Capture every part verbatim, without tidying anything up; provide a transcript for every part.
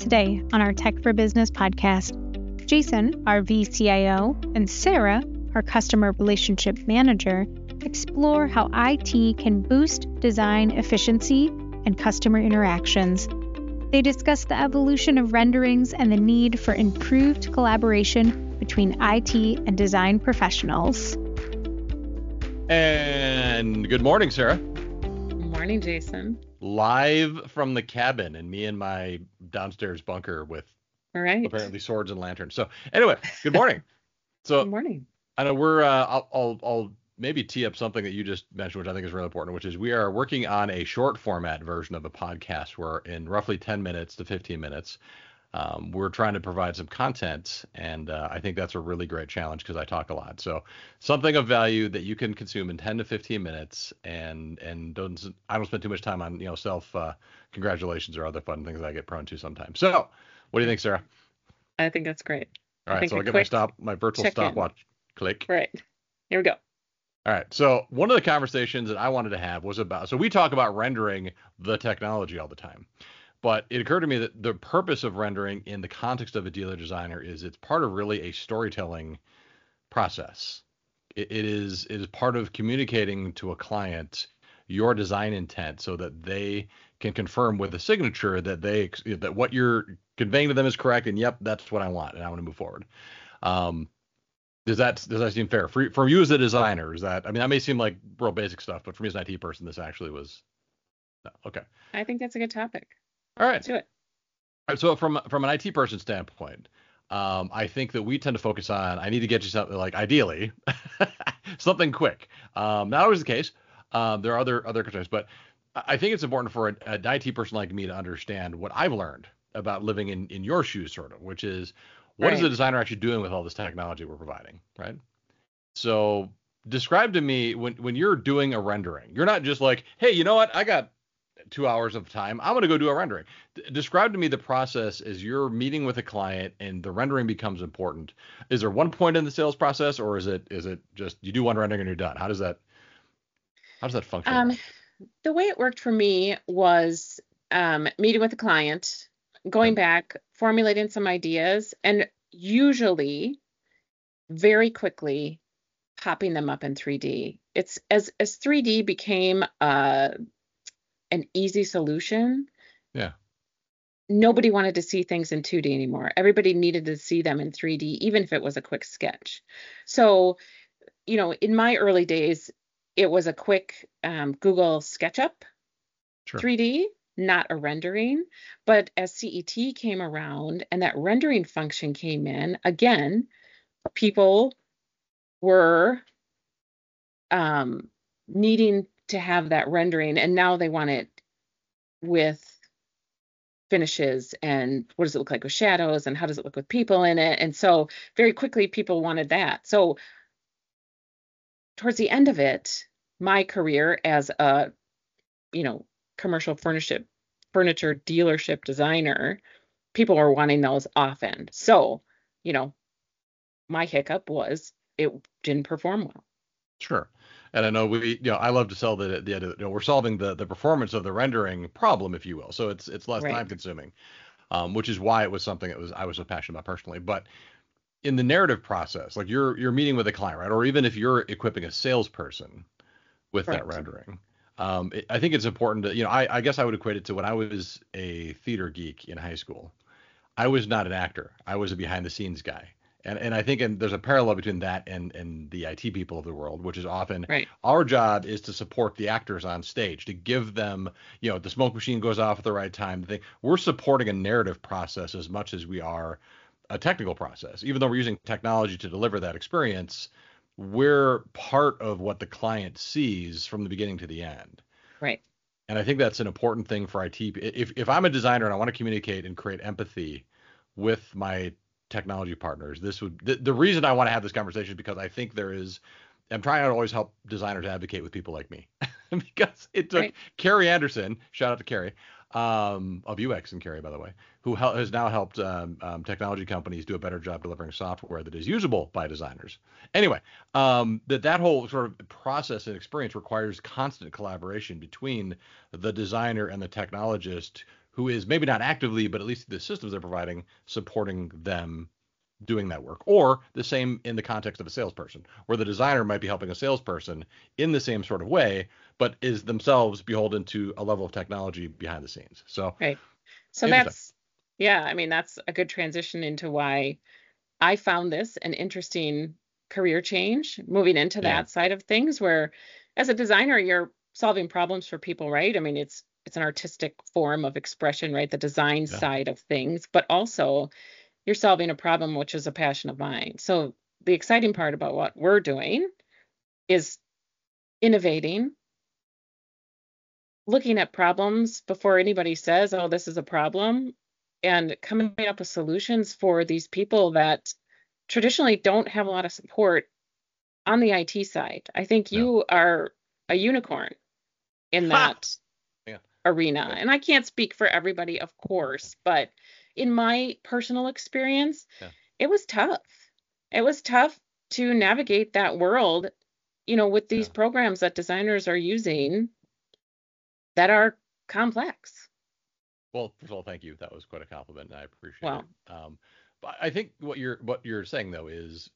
Today on our Tech for Business podcast, Jason, our V C I O, and Sarah, our Customer Relationship Manager, explore how I T can boost design efficiency and customer interactions. They discuss the evolution of renderings and the need for improved collaboration between I T and design professionals. And good morning, Sarah. Good morning, Jason. Live from the cabin and me in my downstairs bunker with All right. apparently swords and lanterns. So anyway, good morning. So Good morning. I know we're, uh, I'll, I'll, I'll maybe tee up something that you just mentioned, which I think is really important, which is we are working on a short format version of a podcast where in roughly ten minutes to fifteen minutes, um, we're trying to provide some content. And uh, I think that's a really great challenge because I talk a lot. So something of value that you can consume in ten to fifteen minutes and, and don't, I don't spend too much time on, you know, self uh, congratulations or other fun things I get prone to sometimes. So what do you think, Sarah? I think that's great. All right. So I'll get my stop, my virtual stopwatch click. Right. Here we go. All right. So one of the conversations that I wanted to have was about, so we talk about rendering the technology all the time, but it occurred to me that the purpose of rendering in the context of a dealer designer is it's part of really a storytelling process. It, it is, it is part of communicating to a client your design intent so that they can confirm with a signature that they, that what you're conveying to them is correct. And yep, that's what I want. And I want to move forward. Um, Does that does that seem fair for for you as a designer? Is that, I mean, that may seem like real basic stuff, but for me as an I T person, this actually was no. Okay. I think that's a good topic. All right. Let's do it. All right. So from from an I T person standpoint, um, I think that we tend to focus on I need to get you something like ideally something quick. Um, not always the case. Um, there are other other concerns, but I think it's important for a, an I T person like me to understand what I've learned about living in in your shoes, sort of, which is, what Right. is the designer actually doing with all this technology we're providing, right? So describe to me when, when you're doing a rendering, you're not just like, hey, you know what? I got two hours of time. I'm going to go do a rendering. D- describe to me the process as you're meeting with a client and the rendering becomes important. Is there one point in the sales process, or is it is it just you do one rendering and you're done? How does that how does that function? Um, the way it worked for me was um, meeting with the client, going Okay. back, formulating some ideas, and usually very quickly popping them up in three D. It's as as three D became uh, an easy solution. Yeah. Nobody wanted to see things in two D anymore. Everybody needed to see them in three D, even if it was a quick sketch. So, you know, in my early days, it was a quick um, Google SketchUp Sure. three D, not a rendering. But as C E T came around and that rendering function came in, again, people were um, needing to have that rendering, and now they want it with finishes and what does it look like with shadows and how does it look with people in it. And so very quickly people wanted that. So towards the end of it, my career as a, you know, commercial furniture furniture dealership designer, people were wanting those often. So, you know, my hiccup was it didn't perform well. Sure. And I know we, you know, I love to sell the the idea that, you know, we're solving the the performance of the rendering problem, if you will. So it's it's less Right. time consuming, um, which is why it was something that was I was so passionate about personally. But in the narrative process, like you're you're meeting with a client, right? Or even if you're equipping a salesperson with that Correct. rendering, um, it, I think it's important to, you know, I, I guess I would equate it to when I was a theater geek in high school. I was not an actor. I was a behind the scenes guy. And and I think and there's a parallel between that and and the I T people of the world, which is often Right. our job is to support the actors on stage, to give them, you know, the smoke machine goes off at the right time. The thing, we're supporting a narrative process as much as we are a technical process. Even though we're using technology to deliver that experience, we're part of what the client sees from the beginning to the end. Right. And I think that's an important thing for I T. If if I'm a designer and I want to communicate and create empathy with my technology partners, this would the, the reason I want to have this conversation is because I think there is, I'm trying to always help designers advocate with people like me because it took Right. Carrie Anderson, shout out to Carrie, um, of U X and Carrie, by the way, who hel- has now helped um, um, technology companies do a better job delivering software that is usable by designers. Anyway, um, that that whole sort of process and experience requires constant collaboration between the designer and the technologist who is maybe not actively, but at least the systems they're providing, supporting them doing that work. Or the same in the context of a salesperson, where the designer might be helping a salesperson in the same sort of way, but is themselves beholden to a level of technology behind the scenes. So, right. So that's, yeah, I mean, that's a good transition into why I found this an interesting career change, moving into yeah. that side of things, where as a designer, you're solving problems for people, right? I mean, it's it's an artistic form of expression, right? The design Yeah. side of things, but also you're solving a problem, which is a passion of mine. So the exciting part about what we're doing is innovating, looking at problems before anybody says, oh, this is a problem, and coming up with solutions for these people that traditionally don't have a lot of support on the I T side. I think you yeah. are a unicorn in that yeah. arena. Yeah. And I can't speak for everybody, of course, but in my personal experience, yeah. it was tough. It was tough to navigate that world, you know, with these yeah. programs that designers are using that are complex. Well, first of all, thank you. That was quite a compliment, and I appreciate well, it. Um, but I think what you're what you're saying though is,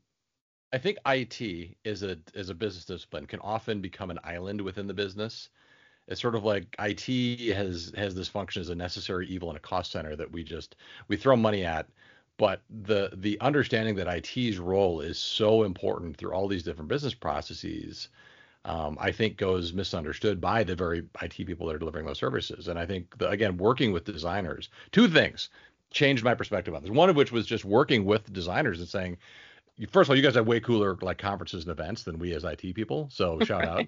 I think I T is a as a business discipline can often become an island within the business. It's sort of like I T has has this function as a necessary evil in a cost center that we just we throw money at, but the the understanding that I T's role is so important through all these different business processes, um, I think goes misunderstood by the very I T people that are delivering those services. And I think the, again, working with designers, two things changed my perspective on this. One of which was just working with designers and saying, first of all, you guys have way cooler like conferences and events than we as I T people, so shout out.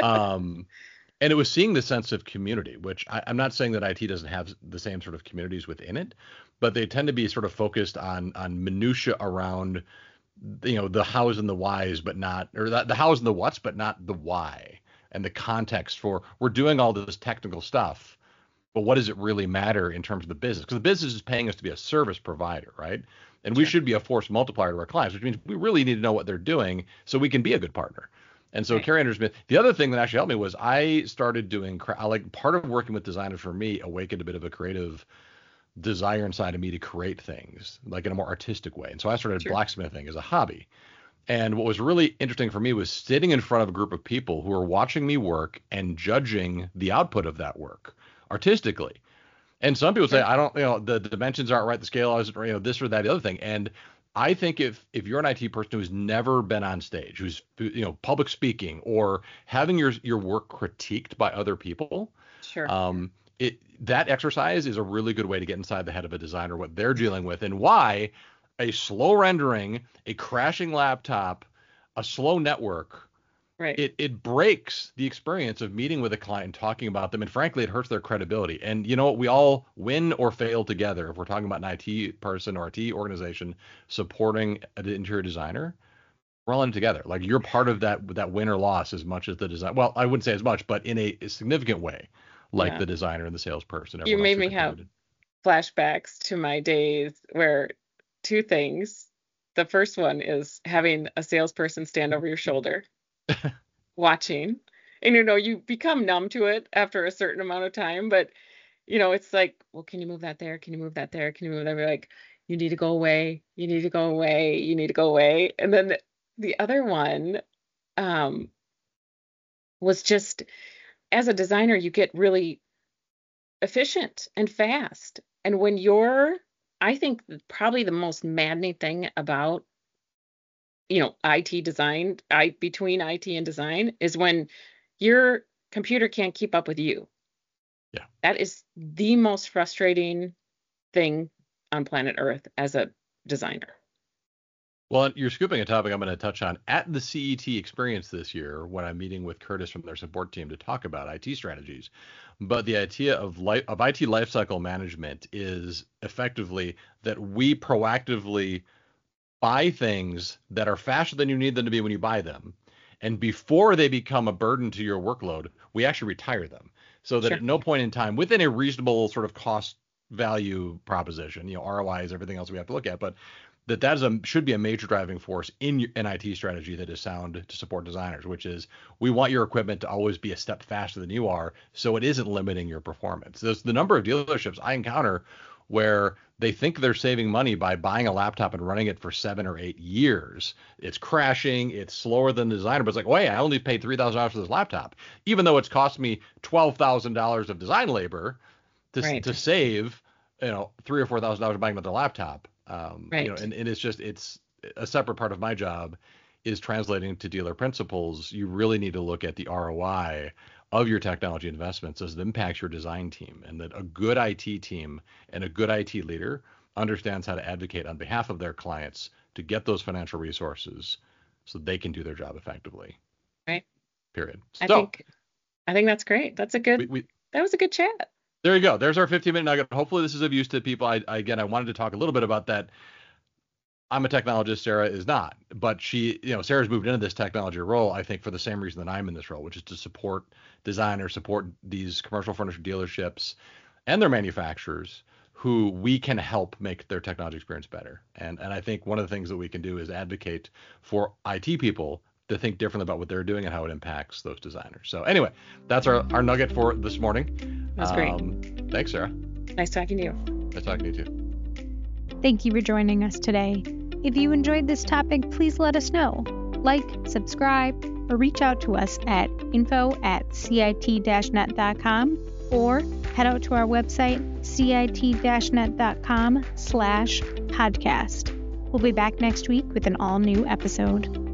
Um, And it was seeing the sense of community, which I, I'm not saying that I T doesn't have the same sort of communities within it, but they tend to be sort of focused on on minutia around, you know, the hows and the whys, but not, or the, the hows and the whats, but not the why and the context for we're doing all this technical stuff, but what does it really matter in terms of the business? Because the business is paying us to be a service provider, right? And sure. we should be a force multiplier to our clients, which means we really need to know what they're doing so we can be a good partner. And so right. Carrie Anderson, the other thing that actually helped me was I started doing, like part of working with designers for me awakened a bit of a creative desire inside of me to create things like in a more artistic way. And so I started sure. blacksmithing as a hobby. And what was really interesting for me was sitting in front of a group of people who were watching me work and judging the output of that work artistically. And some people say, I don't, you know, the, the dimensions aren't right, the scale isn't, you know, this or that, the other thing. And I think if if you're an I T person who's never been on stage, who's, you know, public speaking or having your your work critiqued by other people, sure, um, it that exercise is a really good way to get inside the head of a designer, what they're dealing with, and why a slow rendering, a crashing laptop, a slow network, right? It it breaks the experience of meeting with a client and talking about them, and frankly, it hurts their credibility. And you know what? We all win or fail together. If we're talking about an I T person or I T organization supporting an interior designer, we're all in it together. Like you're part of that that win or loss as much as the design. Well, I wouldn't say as much, but in a, a significant way, like yeah. the designer and the salesperson. You made me have flashbacks to my days where two things. The first one is having a salesperson stand over your shoulder. watching, and you know you become numb to it after a certain amount of time, but you know it's like, well, can you move that there, can you move that there, can you move that? We're like, you need to go away, you need to go away, you need to go away. And then the, the other one um was just, as a designer you get really efficient and fast, and when you're, I think probably the most maddening thing about you know, I T design, I between I T and design is when your computer can't keep up with you. Yeah. That is the most frustrating thing on planet Earth as a designer. Well, you're scooping a topic I'm going to touch on at the C E T experience this year when I'm meeting with Curtis from their support team to talk about I T strategies. But the idea of life, of I T lifecycle management is effectively that we proactively buy things that are faster than you need them to be when you buy them. And before they become a burden to your workload, we actually retire them so that sure. at no point in time within a reasonable sort of cost value proposition, you know, R O I is everything else we have to look at. But that that is a, should be a major driving force in your, an I T strategy that is sound to support designers, which is we want your equipment to always be a step faster than you are, so it isn't limiting your performance. There's the number of dealerships I encounter where they think they're saving money by buying a laptop and running it for seven or eight years. It's crashing, it's slower than the designer, but it's like, wait, I only paid three thousand dollars for this laptop, even though it's cost me twelve thousand dollars of design labor to right. to save, you know, three or four thousand dollars buying another laptop. Um, right. You know, and, and it's just it's a separate part of my job is translating to dealer principles. You really need to look at the R O I of your technology investments as it impacts your design team, and that a good I T team and a good I T leader understands how to advocate on behalf of their clients to get those financial resources so they can do their job effectively. Right. Period. I so, think I think that's great. That's a good. We, we, that was a good chat. There you go. There's our fifteen minute nugget. Hopefully this is of use to people. I, I again, I wanted to talk a little bit about that. I'm a technologist, Sarah is not, but she, you know, Sarah's moved into this technology role, I think, for the same reason that I'm in this role, which is to support designers, support these commercial furniture dealerships and their manufacturers who we can help make their technology experience better. And and I think one of the things that we can do is advocate for I T people to think differently about what they're doing and how it impacts those designers. So anyway, that's our, our nugget for this morning. That's great. Um, thanks, Sarah. Nice talking to you. Nice talking to you too. Thank you for joining us today. If you enjoyed this topic, please let us know. Like, subscribe, or reach out to us at info at cit dash net dot com or head out to our website, cit dash net dot com slash podcast. We'll be back next week with an all-new episode.